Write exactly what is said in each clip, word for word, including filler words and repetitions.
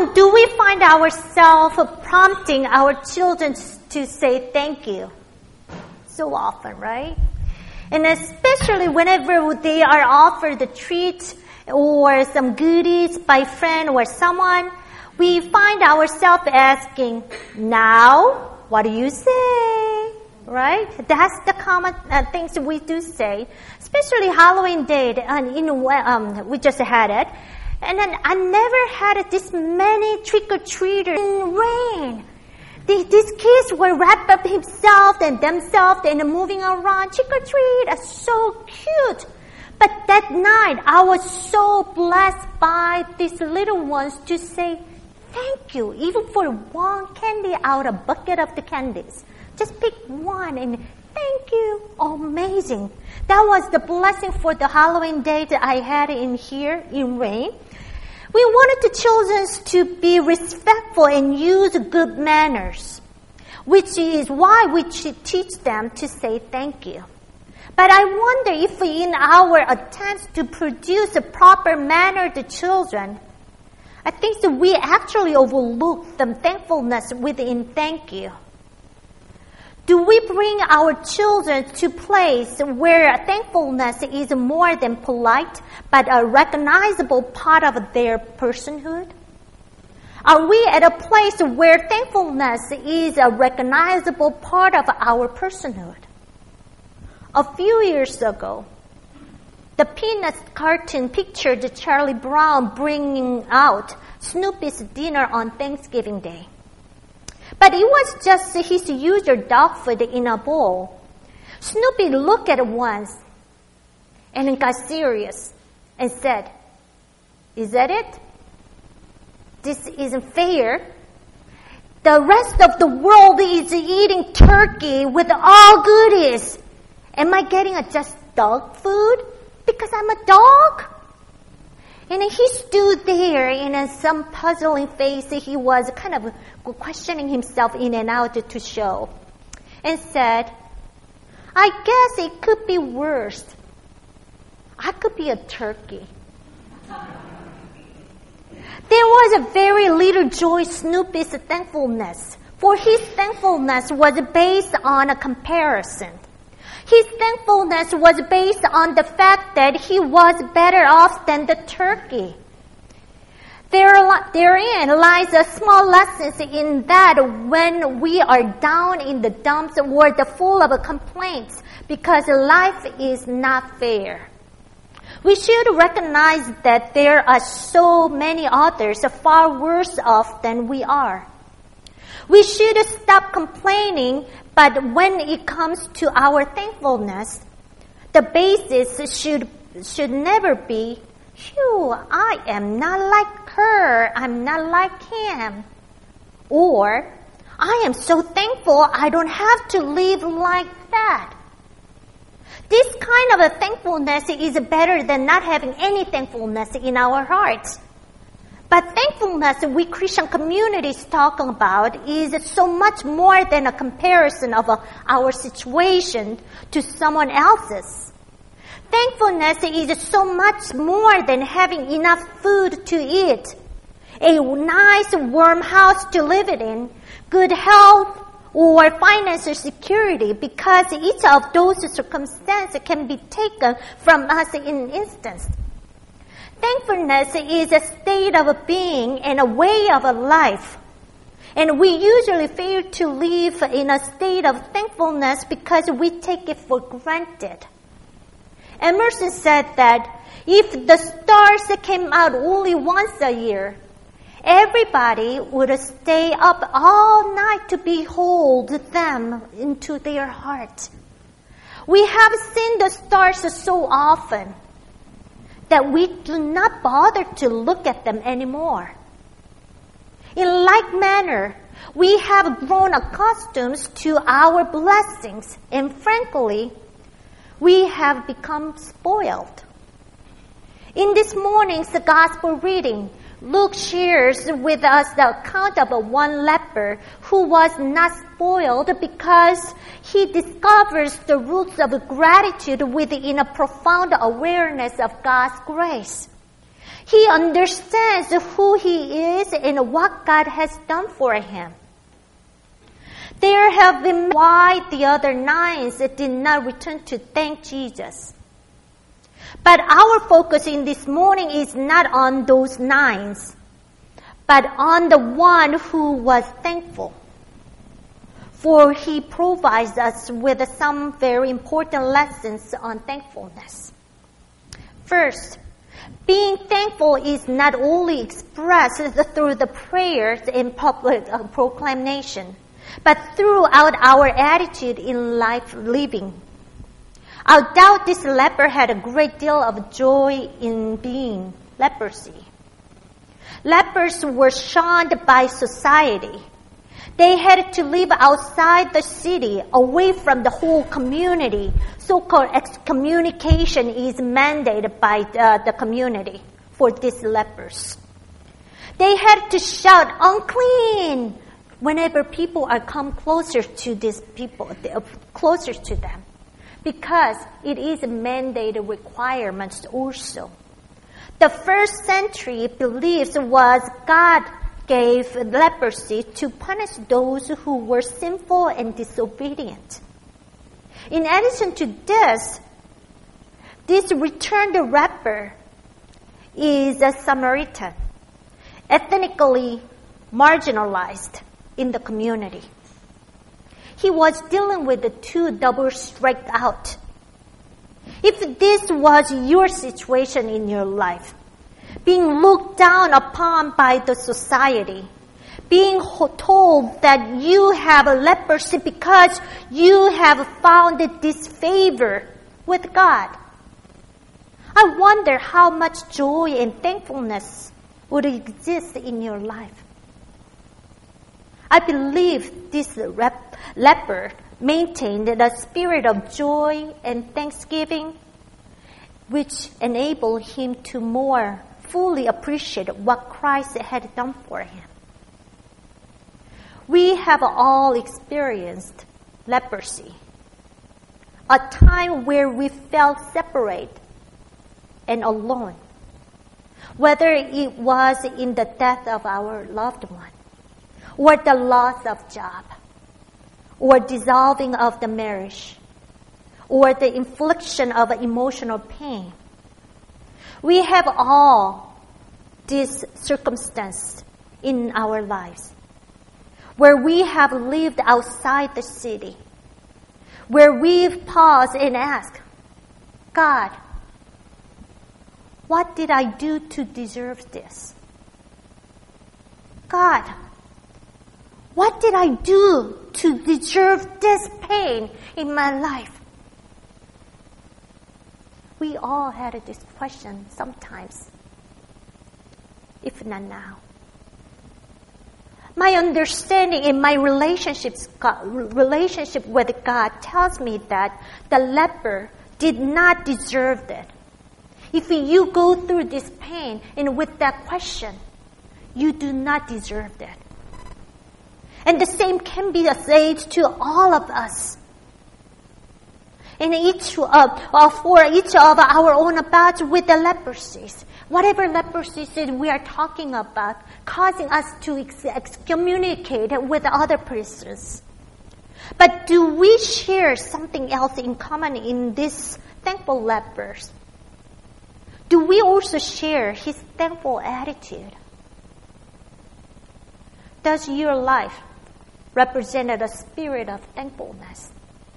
do we find ourselves prompting our children to say thank you? So often, right? And especially whenever they are offered a treat or some goodies by friend or someone, we find ourselves asking, now, what do you say? Right? That's the common uh, things we do say, especially Halloween day. And in um, we just had it, and then I never had this many trick or treaters in rain. The, these kids were wrapped up himself and themselves and moving around trick or treat. That's so cute. But that night, I was so blessed by these little ones to say thank you, even for one candy out of a bucket of the candies. Just pick one and thank you. Amazing. That was the blessing for the Halloween day that I had in here in rain. We wanted the children to be respectful and use good manners, which is why we should teach them to say thank you. But I wonder if in our attempts to produce a proper manner to children, I think that we actually overlook the thankfulness within thank you. Do we bring our children to a place where thankfulness is more than polite, but a recognizable part of their personhood? Are we at a place where thankfulness is a recognizable part of our personhood? A few years ago, the Peanuts cartoon pictured Charlie Brown bringing out Snoopy's dinner on Thanksgiving Day. But it was just his usual dog food in a bowl. Snoopy looked at it once and got serious and said, "Is that it? This isn't fair. The rest of the world is eating turkey with all goodies. Am I getting a just dog food because I'm a dog?" And he stood there in some puzzling face. He was kind of questioning himself in and out to show. And said, "I guess it could be worse. I could be a turkey." There was a very little joy in Snoopy's thankfulness, for his thankfulness was based on a comparison. His thankfulness was based on the fact that he was better off than the turkey. There, therein lies a small lesson in that when we are down in the dumps or the full of complaints because life is not fair, we should recognize that there are so many others far worse off than we are. We should stop complaining, but when it comes to our thankfulness, the basis should should never be, "Phew, I am not like her, I'm not like him," or "I am so thankful I don't have to live like that." This kind of a thankfulness is better than not having any thankfulness in our hearts. But thankfulness we Christian communities talk about is so much more than a comparison of our situation to someone else's. Thankfulness is so much more than having enough food to eat, a nice warm house to live in, good health, or financial security, because each of those circumstances can be taken from us in an instant. Thankfulness is a state of being and a way of a life. And we usually fail to live in a state of thankfulness because we take it for granted. Emerson said that if the stars came out only once a year, everybody would stay up all night to behold them into their heart. We have seen the stars so often that we do not bother to look at them anymore. In like manner, we have grown accustomed to our blessings, and frankly, we have become spoiled. In this morning's gospel reading, Luke shares with us the account of one leper who was not spoiled because he discovers the roots of gratitude within a profound awareness of God's grace. He understands who he is and what God has done for him. There have been why the other nines did not return to thank Jesus. But our focus in this morning is not on those nines, but on the one who was thankful. For he provides us with some very important lessons on thankfulness. First, being thankful is not only expressed through the prayers and public uh, proclamation, but throughout our attitude in life living. I doubt this leper had a great deal of joy in being leprosy. Lepers were shunned by society. They had to live outside the city, away from the whole community. So-called excommunication is mandated by the, the community for these lepers. They had to shout, "Unclean!" whenever people are come closer to these people, closer to them, because it is a mandated requirement also. The first century beliefs was God gave leprosy to punish those who were sinful and disobedient. In addition to this, this returned leper is a Samaritan, ethnically marginalized in the community. He was dealing with the two double strike out. If this was your situation in your life, being looked down upon by the society, being told that you have a leprosy because you have found disfavor with God, I wonder how much joy and thankfulness would exist in your life. I believe this rep- leper maintained the spirit of joy and thanksgiving, which enabled him to more fully appreciate what Christ had done for him. We have all experienced leprosy, a time where we felt separate and alone, whether it was in the death of our loved one, or the loss of job, or dissolving of the marriage, or the infliction of emotional pain. We have all these circumstances in our lives where we have lived outside the city, where we've paused and asked, God, what did I do to deserve this? God, what did I do to deserve this pain in my life? We all had this question sometimes, if not now. My understanding in my relationships, relationship with God tells me that the leper did not deserve it. If you go through this pain and with that question, you do not deserve that. And the same can be said to all of us. And each of, uh, for each of our own about with the leprosies, whatever leprosies we are talking about, causing us to ex- excommunicate with other persons. But do we share something else in common in these thankful lepers? Do we also share his thankful attitude? Does your life represent a spirit of thankfulness?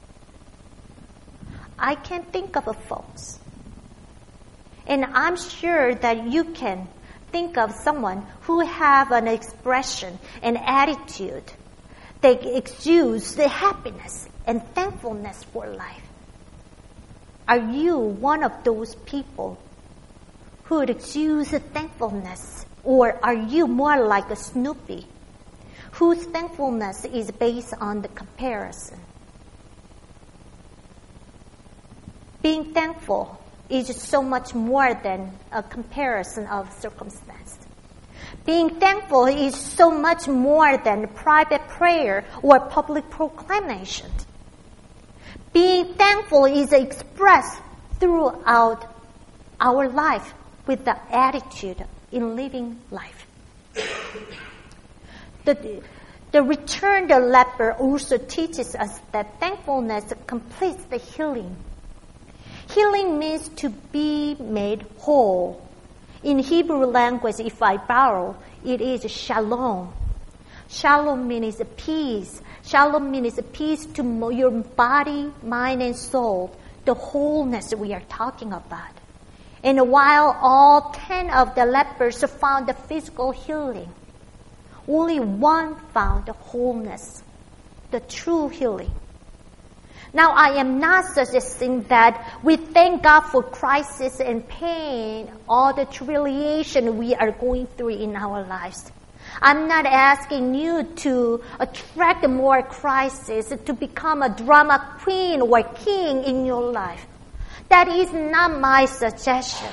I can think of a folks. And I'm sure that you can think of someone who have an expression, an attitude that exudes the happiness and thankfulness for life. Are you one of those people who exudes thankfulness? Or are you more like a Snoopy, whose thankfulness is based on the comparison? Being thankful is so much more than a comparison of circumstance. Being thankful is so much more than private prayer or public proclamation. Being thankful is expressed throughout our life with the attitude in living life. The, the returned leper also teaches us that thankfulness completes the healing. Healing means to be made whole. In Hebrew language, if I borrow, it is shalom. Shalom means peace. Shalom means peace to your body, mind, and soul. The wholeness we are talking about. And while all ten of the lepers found the physical healing, only one found the wholeness, the true healing. Now, I am not suggesting that we thank God for crisis and pain, all the tribulation we are going through in our lives. I'm not asking you to attract more crisis, to become a drama queen or king in your life. That is not my suggestion.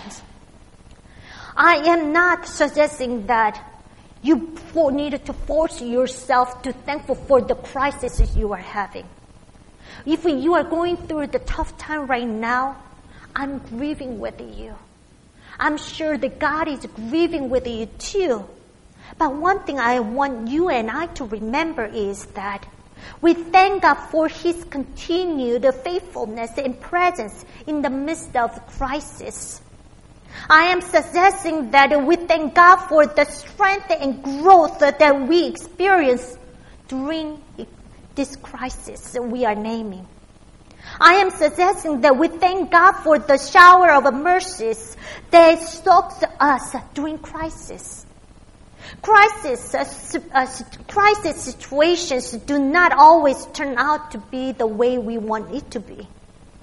I am not suggesting that you need to force yourself to thankful for the crises you are having. If you are going through the tough time right now, I'm grieving with you. I'm sure that God is grieving with you too. But one thing I want you and I to remember is that we thank God for His continued faithfulness and presence in the midst of crisis. I am suggesting that we thank God for the strength and growth that we experience during this crisis we are naming. I am suggesting that we thank God for the shower of mercies that soaks us during crisis. Crisis, uh, uh, crisis situations do not always turn out to be the way we want it to be.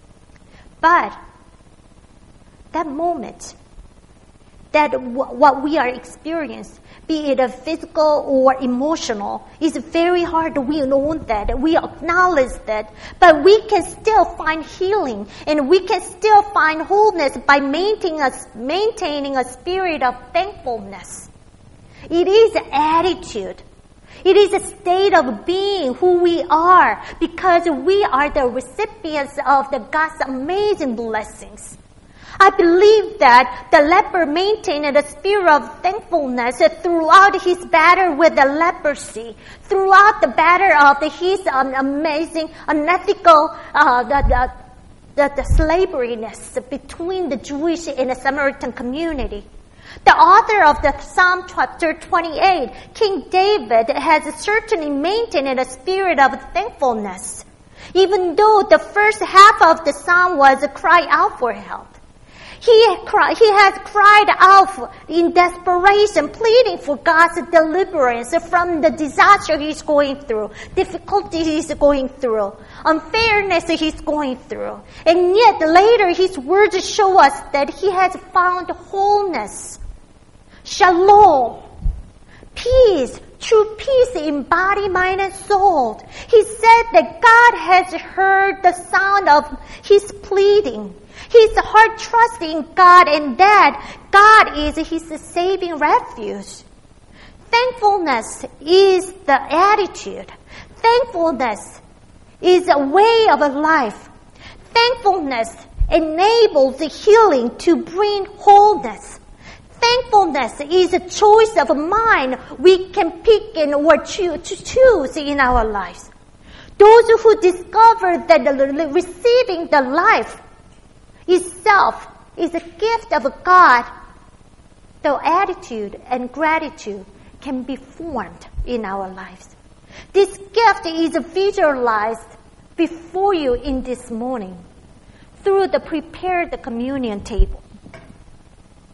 But that moment, that w- what we are experiencing, be it a physical or emotional, is very hard. We know that. We acknowledge that. But we can still find healing and we can still find wholeness by maintaining a, maintaining a spirit of thankfulness. It is an attitude. It is a state of being who we are because we are the recipients of the God's amazing blessings. I believe that the leper maintained a spirit of thankfulness throughout his battle with the leprosy, throughout the battle of the, his um, amazing, unethical, uh, the, the, the, the slaveriness between the Jewish and the Samaritan community. The author of the Psalm chapter twenty-eight, King David, has certainly maintained a spirit of thankfulness, even though the first half of the psalm was a cry out for help. He, cry, he has cried out in desperation, pleading for God's deliverance from the disaster he's going through, difficulty he's going through, unfairness he's going through. And yet later his words show us that he has found wholeness, shalom, peace, true peace in body, mind, and soul. He said that God has heard the sound of his pleading. His heart trusts in God and that God is his saving refuge. Thankfulness is the attitude. Thankfulness is a way of life. Thankfulness enables the healing to bring wholeness. Thankfulness is a choice of mind we can pick and or choose, to choose in our lives. Those who discover that the, receiving the life itself is a gift of God, the attitude and gratitude can be formed in our lives. This gift is visualized before you in this morning through the prepared communion table.